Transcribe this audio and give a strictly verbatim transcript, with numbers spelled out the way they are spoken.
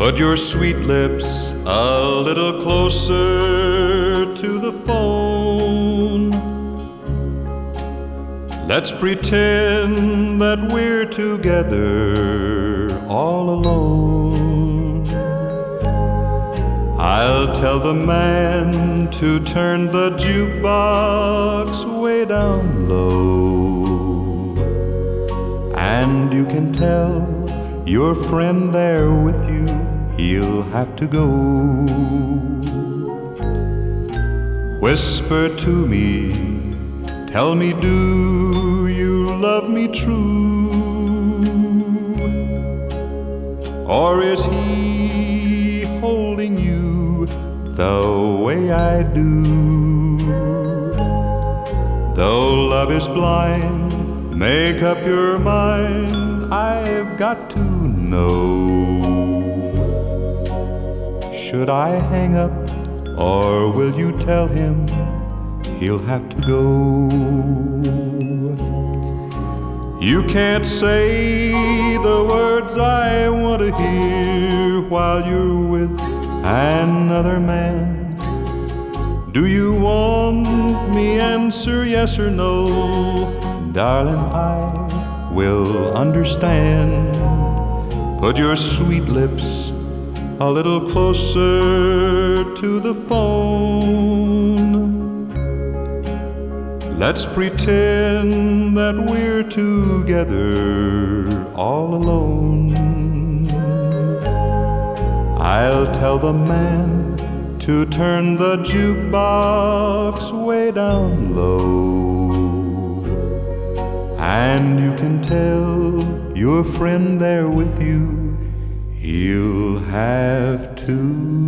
Put your sweet lips a little closer to the phone. Let's pretend that we're together all alone. I'll tell the man to turn the jukebox way down low, and you can tell your friend there with you, he'll have to go. Whisper to me, tell me, do you love me true? Or is he holding you the way I do? Though love is blind, make up your mind, I've got to know. Should I hang up, or will you tell him he'll have to go? You can't say the words I want to hear while you're with another man. Do you want me answer yes or no? Darling, I will understand. Put your sweet lips a little closer to the phone. Let's pretend that we're together all alone. I'll tell the man to turn the jukebox way down low, and you can tell your friend there with you, he'll have to